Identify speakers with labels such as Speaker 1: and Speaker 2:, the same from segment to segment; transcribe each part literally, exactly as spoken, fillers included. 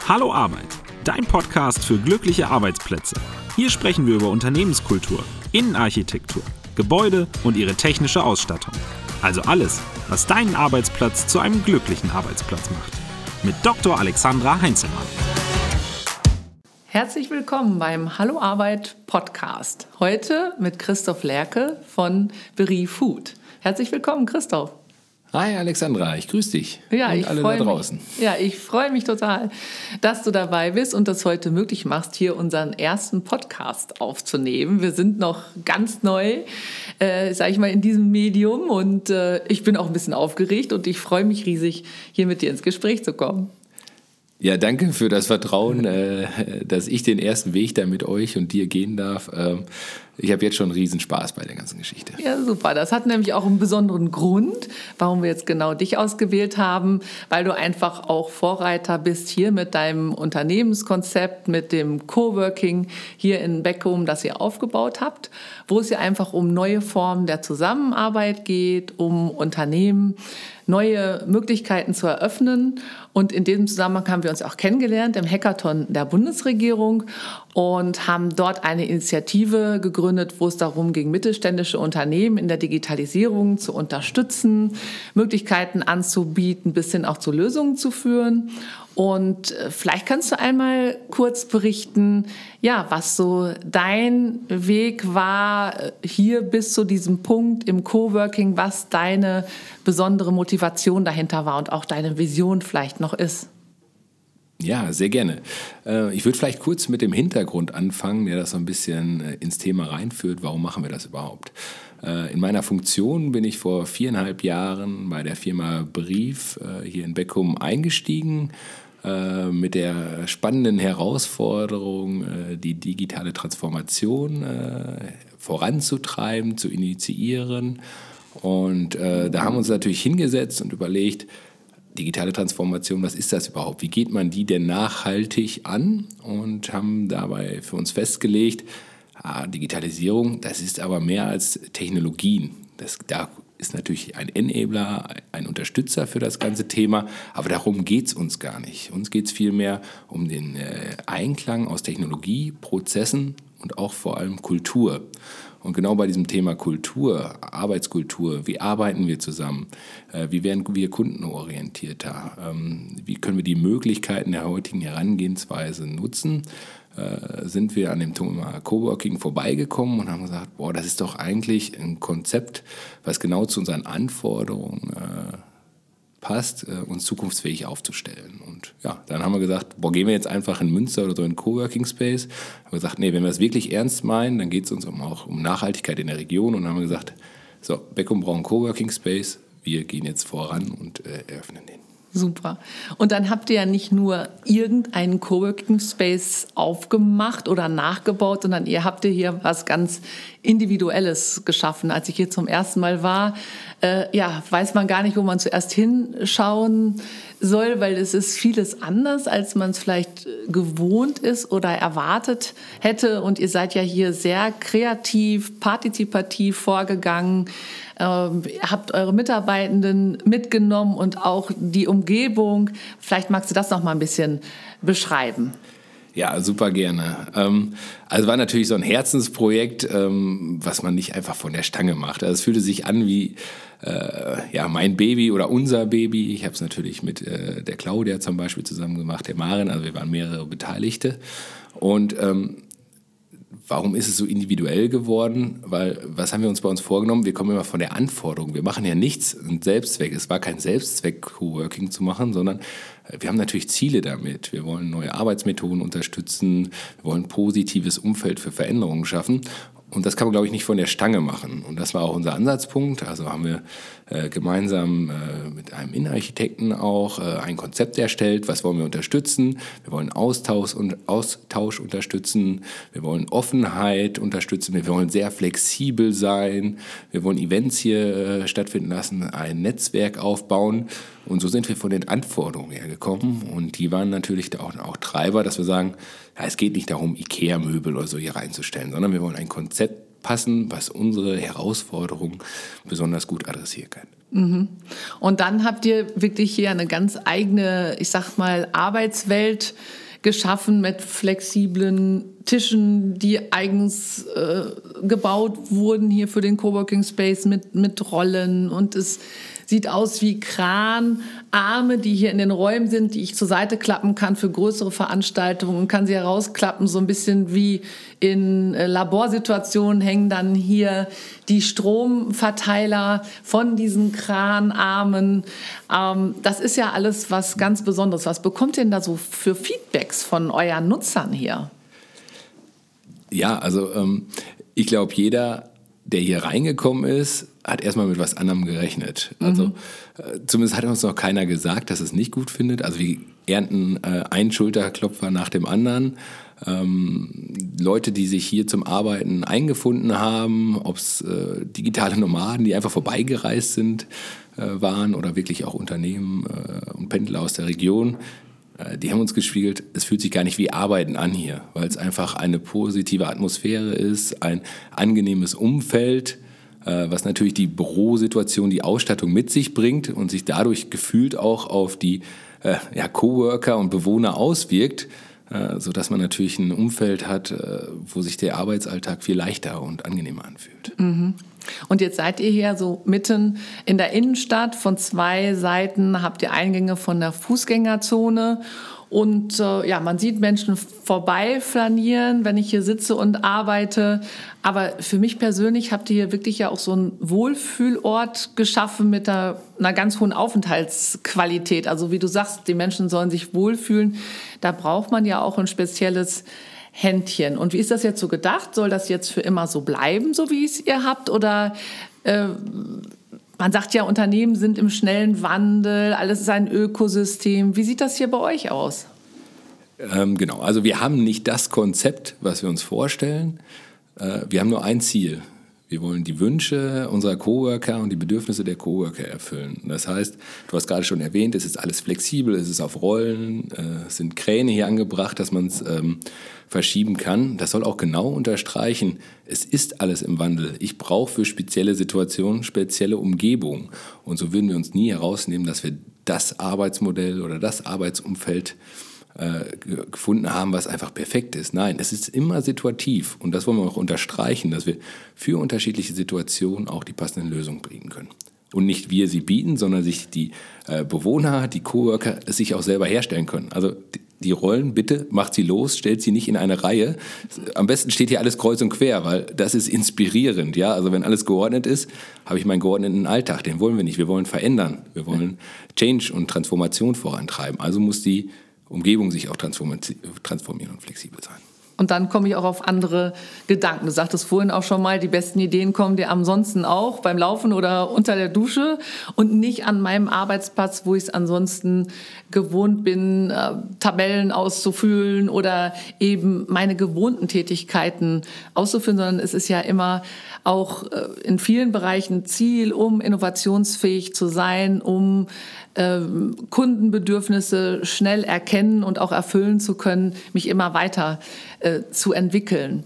Speaker 1: Hallo Arbeit, dein Podcast für glückliche Arbeitsplätze. Hier sprechen wir über Unternehmenskultur, Innenarchitektur, Gebäude und ihre technische Ausstattung. Also alles, was deinen Arbeitsplatz zu einem glücklichen Arbeitsplatz macht. Mit Doktor Alexandra Heinzelmann.
Speaker 2: Herzlich willkommen beim Hallo Arbeit Podcast. Heute mit Christoph Lerke von Beri Food. Herzlich willkommen, Christoph.
Speaker 3: Hi Alexandra, ich grüße dich
Speaker 2: ja,
Speaker 3: und
Speaker 2: ich
Speaker 3: alle da draußen.
Speaker 2: Mich, ja, ich freue mich total, dass du dabei bist und das heute möglich machst, hier unseren ersten Podcast aufzunehmen. Wir sind noch ganz neu, äh, sage ich mal, in diesem Medium und äh, ich bin auch ein bisschen aufgeregt und ich freue mich riesig, hier mit dir ins Gespräch zu kommen.
Speaker 3: Ja, danke für das Vertrauen, äh, dass ich den ersten Weg da mit euch und dir gehen darf. Ähm, ich habe jetzt schon riesen Spaß bei der ganzen Geschichte.
Speaker 2: Ja, super. Das hat nämlich auch einen besonderen Grund, warum wir jetzt genau dich ausgewählt haben, weil du einfach auch Vorreiter bist hier mit deinem Unternehmenskonzept, mit dem Coworking hier in Beckum, das ihr aufgebaut habt, wo es ja einfach um neue Formen der Zusammenarbeit geht, um Unternehmen neue Möglichkeiten zu eröffnen. Und in diesem Zusammenhang haben wir uns auch kennengelernt im Hackathon der Bundesregierung und haben dort eine Initiative gegründet, wo es darum ging, mittelständische Unternehmen in der Digitalisierung zu unterstützen, Möglichkeiten anzubieten, bis hin auch zu Lösungen zu führen. Und vielleicht kannst du einmal kurz berichten, ja, was so dein Weg war hier bis zu diesem Punkt im Coworking, was deine besondere Motivation dahinter war und auch deine Vision vielleicht noch ist.
Speaker 3: Ja, sehr gerne. Ich würde vielleicht kurz mit dem Hintergrund anfangen, der das so ein bisschen ins Thema reinführt. Warum machen wir das überhaupt? In meiner Funktion bin ich vor viereinhalb Jahren bei der Firma Brief hier in Beckum eingestiegen, mit der spannenden Herausforderung, die digitale Transformation voranzutreiben, zu initiieren. Und da haben wir uns natürlich hingesetzt und überlegt, digitale Transformation, was ist das überhaupt? Wie geht man die denn nachhaltig an? Und haben dabei für uns festgelegt, ah, Digitalisierung, das ist aber mehr als Technologien. Das, da ist natürlich ein Enabler, ein Unterstützer für das ganze Thema, aber darum geht es uns gar nicht. Uns geht es vielmehr um den äh, Einklang aus Technologie, Prozessen und auch vor allem Kultur. Und genau bei diesem Thema Kultur, Arbeitskultur, wie arbeiten wir zusammen, äh, wie werden wir kundenorientierter, ähm, wie können wir die Möglichkeiten der heutigen Herangehensweise nutzen, äh, sind wir an dem Thema Coworking vorbeigekommen und haben gesagt, boah, das ist doch eigentlich ein Konzept, was genau zu unseren Anforderungen äh, passt, äh, uns zukunftsfähig aufzustellen. Und ja, dann haben wir gesagt, boah, gehen wir jetzt einfach in Münster oder so in Coworking Space. Haben wir gesagt, nee, wenn wir es wirklich ernst meinen, dann geht es uns um, auch um Nachhaltigkeit in der Region. Und dann haben wir gesagt, so, Beckum braucht einen Coworking Space, wir gehen jetzt voran und äh, eröffnen den.
Speaker 2: Super. Und dann habt ihr ja nicht nur irgendeinen Coworking Space aufgemacht oder nachgebaut, sondern ihr habt hier was ganz Individuelles geschaffen. Als ich hier zum ersten Mal war, äh, ja, weiß man gar nicht, wo man zuerst hinschauen soll, weil es ist vieles anders, als man es vielleicht gewohnt ist oder erwartet hätte. Und ihr seid ja hier sehr kreativ, partizipativ vorgegangen. Ähm, habt eure Mitarbeitenden mitgenommen und auch die Umgebung. Vielleicht magst du das noch mal ein bisschen beschreiben.
Speaker 3: Ja, super gerne. Ähm, also war natürlich so ein Herzensprojekt, ähm, was man nicht einfach von der Stange macht. Also es fühlte sich an wie äh, ja, mein Baby oder unser Baby. Ich habe es natürlich mit äh, der Claudia zum Beispiel zusammen gemacht, der Maren. Also wir waren mehrere Beteiligte. Und ähm, warum ist es so individuell geworden? Weil, was haben wir uns bei uns vorgenommen? Wir kommen immer von der Anforderung. Wir machen ja nichts, ein Selbstzweck. Es war kein Selbstzweck, Coworking zu machen, sondern wir haben natürlich Ziele damit. Wir wollen neue Arbeitsmethoden unterstützen. Wir wollen ein positives Umfeld für Veränderungen schaffen. Und das kann man, glaube ich, nicht von der Stange machen. Und das war auch unser Ansatzpunkt. Also haben wir äh, gemeinsam äh, mit einem Innenarchitekten auch äh, ein Konzept erstellt. Was wollen wir unterstützen? Wir wollen Austausch und Austausch unterstützen. Wir wollen Offenheit unterstützen. Wir wollen sehr flexibel sein. Wir wollen Events hier äh, stattfinden lassen, ein Netzwerk aufbauen. Und so sind wir von den Anforderungen hergekommen. Und die waren natürlich auch, auch Treiber, dass wir sagen, ja, es geht nicht darum, Ikea-Möbel oder so hier reinzustellen, sondern wir wollen ein Konzept passen, was unsere Herausforderungen besonders gut adressieren kann.
Speaker 2: Mhm. Und dann habt ihr wirklich hier eine ganz eigene, ich sag mal, Arbeitswelt geschaffen mit flexiblen Tischen, die eigens äh, gebaut wurden hier für den Coworking Space mit, mit Rollen, und es sieht aus wie Kranarme, die hier in den Räumen sind, die ich zur Seite klappen kann für größere Veranstaltungen und kann sie herausklappen, so ein bisschen wie in äh, Laborsituationen hängen dann hier die Stromverteiler von diesen Kranarmen. Ähm, das ist ja alles was ganz Besonderes. Was bekommt ihr denn da so für Feedbacks von euren Nutzern hier?
Speaker 3: Ja, also ähm, ich glaube, jeder, der hier reingekommen ist, hat erstmal mit was anderem gerechnet. Also mhm. äh, zumindest hat uns noch keiner gesagt, dass es nicht gut findet. Also wir ernten äh, einen Schulterklopfer nach dem anderen. Ähm, Leute, die sich hier zum Arbeiten eingefunden haben, ob es äh, digitale Nomaden, die einfach vorbeigereist sind, äh, waren, oder wirklich auch Unternehmen äh, und Pendler aus der Region. Die haben uns gespiegelt, es fühlt sich gar nicht wie Arbeiten an hier, weil es einfach eine positive Atmosphäre ist, ein angenehmes Umfeld, was natürlich die Bürosituation, die Ausstattung mit sich bringt und sich dadurch gefühlt auch auf die ja, Coworker und Bewohner auswirkt, sodass man natürlich ein Umfeld hat, wo sich der Arbeitsalltag viel leichter und angenehmer anfühlt.
Speaker 2: Mhm. Und jetzt seid ihr hier so mitten in der Innenstadt. Von zwei Seiten habt ihr Eingänge von der Fußgängerzone. Und äh, ja, man sieht Menschen vorbeiflanieren, wenn ich hier sitze und arbeite. Aber für mich persönlich habt ihr hier wirklich ja auch so einen Wohlfühlort geschaffen mit einer, einer ganz hohen Aufenthaltsqualität. Also wie du sagst, die Menschen sollen sich wohlfühlen. Da braucht man ja auch ein spezielles Händchen. Und wie ist das jetzt so gedacht? Soll das jetzt für immer so bleiben, so wie es ihr habt? Oder äh, man sagt ja, Unternehmen sind im schnellen Wandel, alles ist ein Ökosystem. Wie sieht das hier bei euch aus?
Speaker 3: Ähm, genau, also wir haben nicht das Konzept, was wir uns vorstellen. Äh, wir haben nur ein Ziel. Wir wollen die Wünsche unserer Coworker und die Bedürfnisse der Coworker erfüllen. Das heißt, du hast gerade schon erwähnt, es ist alles flexibel, es ist auf Rollen, äh, es sind Kräne hier angebracht, dass man es ähm, verschieben kann. Das soll auch genau unterstreichen, es ist alles im Wandel. Ich brauche für spezielle Situationen spezielle Umgebungen. Und so würden wir uns nie herausnehmen, dass wir das Arbeitsmodell oder das Arbeitsumfeld gefunden haben, was einfach perfekt ist. Nein, es ist immer situativ, und das wollen wir auch unterstreichen, dass wir für unterschiedliche Situationen auch die passenden Lösungen bieten können. Und nicht wir sie bieten, sondern sich die äh, Bewohner, die Coworker, es sich auch selber herstellen können. Also die, die Rollen, bitte macht sie los, stellt sie nicht in eine Reihe. Am besten steht hier alles kreuz und quer, weil das ist inspirierend. Ja? Also wenn alles geordnet ist, habe ich meinen geordneten Alltag. Den wollen wir nicht. Wir wollen verändern. Wir wollen Change und Transformation vorantreiben. Also muss die Umgebung sich auch transformieren und flexibel sein.
Speaker 2: Und dann komme ich auch auf andere Gedanken. Du sagtest vorhin auch schon mal, die besten Ideen kommen dir ansonsten auch beim Laufen oder unter der Dusche und nicht an meinem Arbeitsplatz, wo ich es ansonsten gewohnt bin, äh, Tabellen auszufüllen oder eben meine gewohnten Tätigkeiten auszuführen, sondern es ist ja immer auch äh, in vielen Bereichen Ziel, um innovationsfähig zu sein, um äh, Kundenbedürfnisse schnell erkennen und auch erfüllen zu können, mich immer weiter äh, zu entwickeln.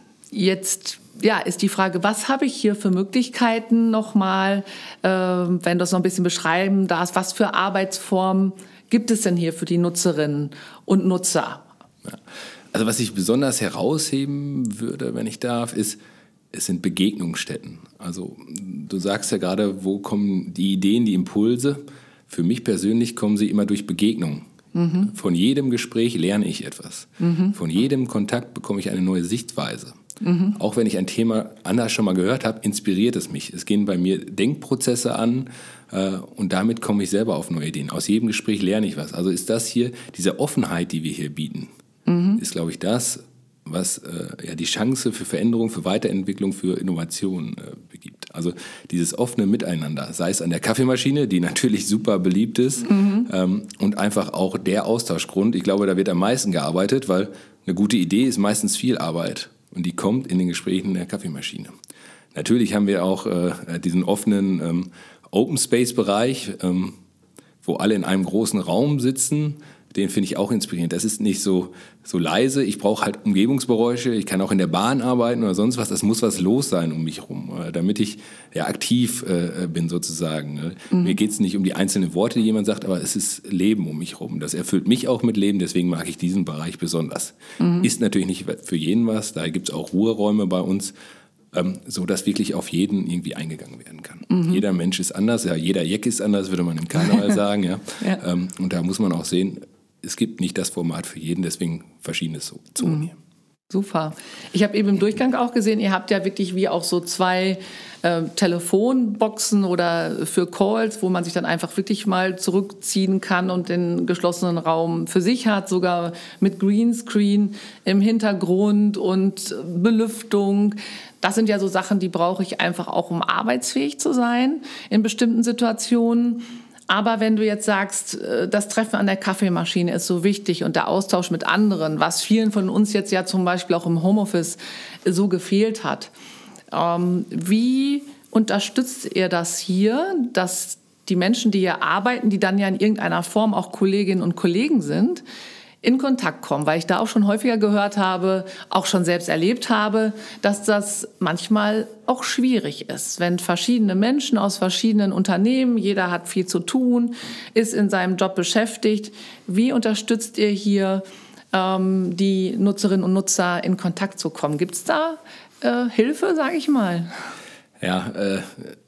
Speaker 2: Jetzt ja, ist die Frage, was habe ich hier für Möglichkeiten nochmal, äh, wenn du es noch ein bisschen beschreiben darfst, was für Arbeitsformen gibt es denn hier für die Nutzerinnen und Nutzer?
Speaker 3: Ja. Also was ich besonders herausheben würde, wenn ich darf, ist, es sind Begegnungsstätten. Also du sagst ja gerade, wo kommen die Ideen, die Impulse? Für mich persönlich kommen sie immer durch Begegnungen. Mhm. Von jedem Gespräch lerne ich etwas. Mhm. Von jedem Kontakt bekomme ich eine neue Sichtweise. Mhm. Auch wenn ich ein Thema anders schon mal gehört habe, inspiriert es mich. Es gehen bei mir Denkprozesse an äh, und damit komme ich selber auf neue Ideen. Aus jedem Gespräch lerne ich was. Also ist das hier, diese Offenheit, die wir hier bieten, mhm. ist, glaube ich, das, was äh, ja, die Chance für Veränderung, für Weiterentwicklung, für Innovation äh, begibt. Also dieses offene Miteinander, sei es an der Kaffeemaschine, die natürlich super beliebt ist, mhm. ähm, und einfach auch der Austauschgrund. Ich glaube, da wird am meisten gearbeitet, weil eine gute Idee ist meistens viel Arbeit und die kommt in den Gesprächen der Kaffeemaschine. Natürlich haben wir auch äh, diesen offenen ähm, Open-Space-Bereich, ähm, wo alle in einem großen Raum sitzen. den finde ich auch inspirierend. Das ist nicht so, so leise. Ich brauche halt Umgebungsgeräusche. Ich kann auch in der Bahn arbeiten oder sonst was. Das muss was los sein um mich herum, damit ich ja aktiv äh, bin sozusagen. Mhm. Mir geht es nicht um die einzelnen Worte, die jemand sagt, aber es ist Leben um mich herum. Das erfüllt mich auch mit Leben. Deswegen mag ich diesen Bereich besonders. Mhm. Ist natürlich nicht für jeden was. Da gibt es auch Ruheräume bei uns, ähm, so dass wirklich auf jeden irgendwie eingegangen werden kann. Mhm. Jeder Mensch ist anders. Ja, jeder Jack ist anders, würde man im Karneval sagen. Ja. ja. Ähm, und da muss man auch sehen, es gibt nicht das Format für jeden, deswegen verschiedene Zonen hier.
Speaker 2: Super. Ich habe eben im Durchgang auch gesehen, ihr habt ja wirklich wie auch so zwei äh, Telefonboxen oder für Calls, wo man sich dann einfach wirklich mal zurückziehen kann und den geschlossenen Raum für sich hat, sogar mit Greenscreen im Hintergrund und Belüftung. Das sind ja so Sachen, die brauche ich einfach auch, um arbeitsfähig zu sein in bestimmten Situationen. Aber wenn du jetzt sagst, das Treffen an der Kaffeemaschine ist so wichtig und der Austausch mit anderen, was vielen von uns jetzt ja zum Beispiel auch im Homeoffice so gefehlt hat, wie unterstützt ihr das hier, dass die Menschen, die hier arbeiten, die dann ja in irgendeiner Form auch Kolleginnen und Kollegen sind, in Kontakt kommen, weil ich da auch schon häufiger gehört habe, auch schon selbst erlebt habe, dass das manchmal auch schwierig ist, wenn verschiedene Menschen aus verschiedenen Unternehmen, jeder hat viel zu tun, ist in seinem Job beschäftigt. Wie unterstützt ihr hier ähm, die Nutzerinnen und Nutzer, in Kontakt zu kommen? Gibt es da äh, Hilfe, sage ich mal?
Speaker 3: Ja, äh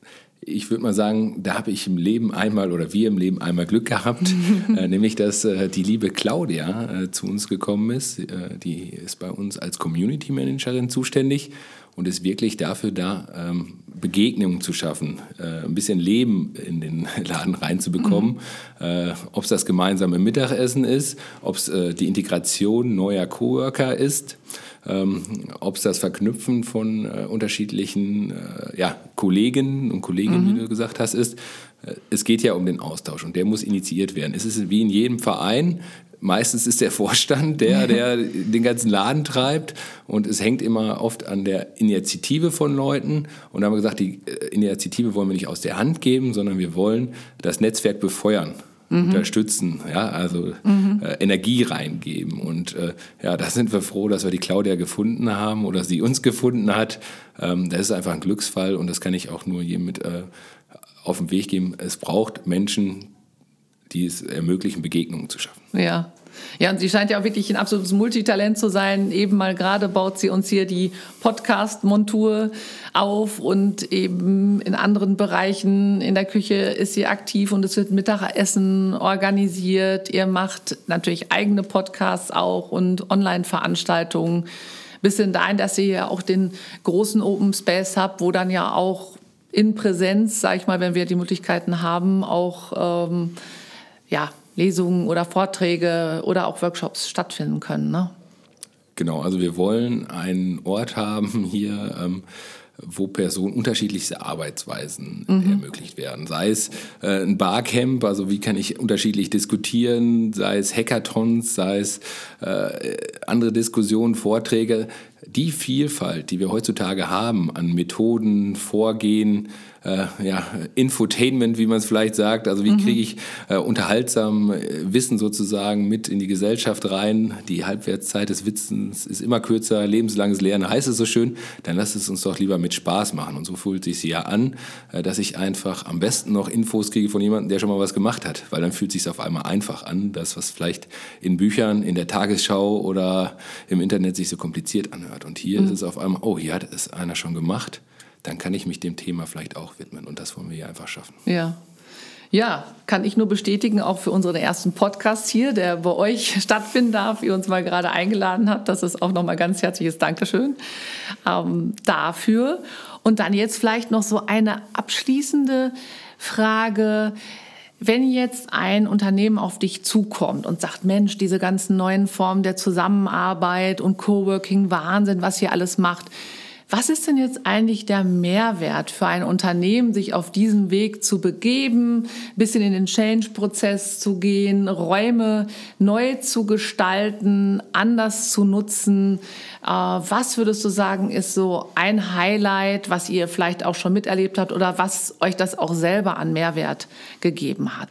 Speaker 3: ich würde mal sagen, da habe ich im Leben einmal oder wir im Leben einmal Glück gehabt, äh, nämlich dass äh, die liebe Claudia äh, zu uns gekommen ist. Äh, die ist bei uns als Community Managerin zuständig und ist wirklich dafür da, ähm, Begegnungen zu schaffen, äh, ein bisschen Leben in den Laden reinzubekommen. Mhm. Äh, ob es das gemeinsame Mittagessen ist, ob es äh, die Integration neuer Coworker ist, Ähm, ob es das Verknüpfen von äh, unterschiedlichen äh, ja, Kolleginnen und Kollegen, mhm. wie du gesagt hast, ist. Äh, es geht ja um den Austausch und der muss initiiert werden. Es ist wie in jedem Verein. Meistens ist der Vorstand der, der den ganzen Laden treibt und es hängt immer oft an der Initiative von Leuten. Und da haben wir gesagt, die Initiative wollen wir nicht aus der Hand geben, sondern wir wollen das Netzwerk befeuern. Mhm. Unterstützen, ja, also mhm. äh, Energie reingeben. Und äh, ja, da sind wir froh, dass wir die Claudia gefunden haben oder sie uns gefunden hat. Ähm, das ist einfach ein Glücksfall und das kann ich auch nur jedem mit äh, auf den Weg geben. Es braucht Menschen, die es ermöglichen, Begegnungen zu schaffen.
Speaker 2: Ja. Ja, und sie scheint ja auch wirklich ein absolutes Multitalent zu sein. Eben mal gerade baut sie uns hier die Podcast-Montur auf und eben in anderen Bereichen in der Küche ist sie aktiv und es wird Mittagessen organisiert. Ihr macht natürlich eigene Podcasts auch und Online-Veranstaltungen. Bis hin dahin, dass ihr ja auch den großen Open Space habt, wo dann ja auch in Präsenz, sag ich mal, wenn wir die Möglichkeiten haben, auch ähm, ja, Lesungen oder Vorträge oder auch Workshops stattfinden können, ne?
Speaker 3: Genau, also wir wollen einen Ort haben hier, ähm, wo Personen unterschiedlichste Arbeitsweisen mhm. ermöglicht werden. Sei es äh, ein Barcamp, also wie kann ich unterschiedlich diskutieren, sei es Hackathons, sei es äh, andere Diskussionen, Vorträge. Die Vielfalt, die wir heutzutage haben an Methoden, Vorgehen, äh, ja, Infotainment, wie man es vielleicht sagt, also wie mhm. kriege ich äh, unterhaltsam Wissen sozusagen mit in die Gesellschaft rein. Die Halbwertszeit des Wissens ist immer kürzer, lebenslanges Lernen heißt es so schön, dann lass es uns doch lieber mit Spaß machen. Und so fühlt es sich ja an, äh, dass ich einfach am besten noch Infos kriege von jemandem, der schon mal was gemacht hat, weil dann fühlt es sich auf einmal einfach an, das, was vielleicht in Büchern, in der Tagesschau oder im Internet sich so kompliziert anhört. Und hier mhm. ist es auf einmal, oh, hier hat es einer schon gemacht, dann kann ich mich dem Thema vielleicht auch widmen. Und das wollen wir hier einfach schaffen.
Speaker 2: Ja. Ja, kann ich nur bestätigen, auch für unseren ersten Podcast hier, der bei euch stattfinden darf, ihr uns mal gerade eingeladen habt. Das ist auch nochmal ganz herzliches Dankeschön ähm, dafür. Und dann jetzt vielleicht noch so eine abschließende Frage. Wenn jetzt ein Unternehmen auf dich zukommt und sagt, Mensch, diese ganzen neuen Formen der Zusammenarbeit und Coworking, Wahnsinn, was ihr alles macht. Was ist denn jetzt eigentlich der Mehrwert für ein Unternehmen, sich auf diesen Weg zu begeben, ein bisschen in den Change-Prozess zu gehen, Räume neu zu gestalten, anders zu nutzen? Was würdest du sagen, ist so ein Highlight, was ihr vielleicht auch schon miterlebt habt oder was euch das auch selber an Mehrwert gegeben hat?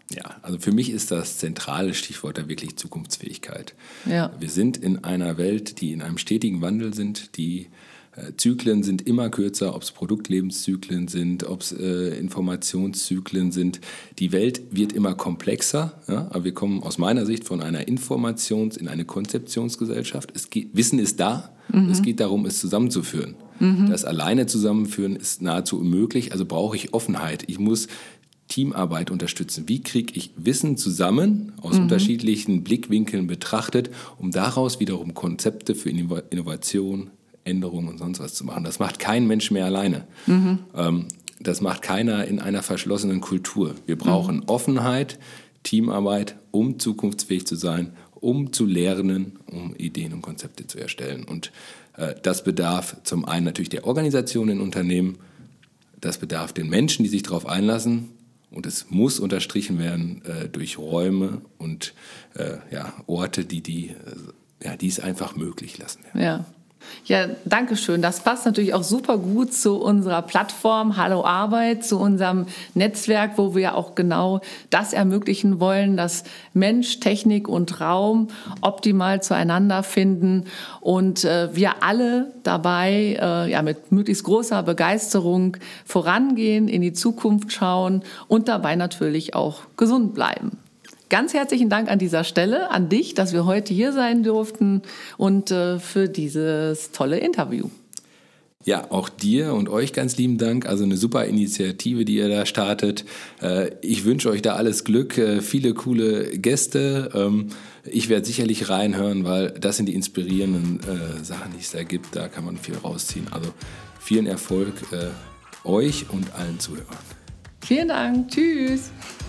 Speaker 3: Ja, also für mich ist das zentrale Stichwort da wirklich Zukunftsfähigkeit.
Speaker 2: Ja.
Speaker 3: Wir sind in einer Welt, die in einem stetigen Wandel sind. Die äh, Zyklen sind immer kürzer, ob es Produktlebenszyklen sind, ob es äh, Informationszyklen sind. Die Welt wird immer komplexer, ja? Aber wir kommen aus meiner Sicht von einer Informations- in eine Konzeptionsgesellschaft. Es geht, Wissen ist da, mhm. Es geht darum, es zusammenzuführen. Mhm. Das alleine zusammenführen ist nahezu unmöglich, also brauche ich Offenheit. Ich muss Teamarbeit unterstützen. Wie kriege ich Wissen zusammen, aus mhm. unterschiedlichen Blickwinkeln betrachtet, um daraus wiederum Konzepte für Innovation, Änderung und sonst was zu machen. Das macht kein Mensch mehr alleine. Mhm. Ähm, das macht keiner in einer verschlossenen Kultur. Wir brauchen mhm. Offenheit, Teamarbeit, um zukunftsfähig zu sein, um zu lernen, um Ideen und Konzepte zu erstellen. Und äh, das bedarf zum einen natürlich der Organisation in Unternehmen, das bedarf den Menschen, die sich darauf einlassen. Und es muss unterstrichen werden äh, durch Räume und äh, ja, Orte, die, die, äh, ja, die es einfach möglich lassen.
Speaker 2: Ja. Ja. Ja, danke schön. Das passt natürlich auch super gut zu unserer Plattform Hallo Arbeit, zu unserem Netzwerk, wo wir auch genau das ermöglichen wollen, dass Mensch, Technik und Raum optimal zueinander finden und äh, wir alle dabei äh, ja, mit möglichst großer Begeisterung vorangehen, in die Zukunft schauen und dabei natürlich auch gesund bleiben. Ganz herzlichen Dank an dieser Stelle an dich, dass wir heute hier sein durften und äh, für dieses tolle Interview.
Speaker 3: Ja, auch dir und euch ganz lieben Dank. Also eine super Initiative, die ihr da startet. Äh, ich wünsche euch da alles Glück, äh, viele coole Gäste. Ähm, ich werde sicherlich reinhören, weil das sind die inspirierenden äh, Sachen, die es da gibt. Da kann man viel rausziehen. Also vielen Erfolg äh, euch und allen Zuhörern.
Speaker 2: Vielen Dank. Tschüss.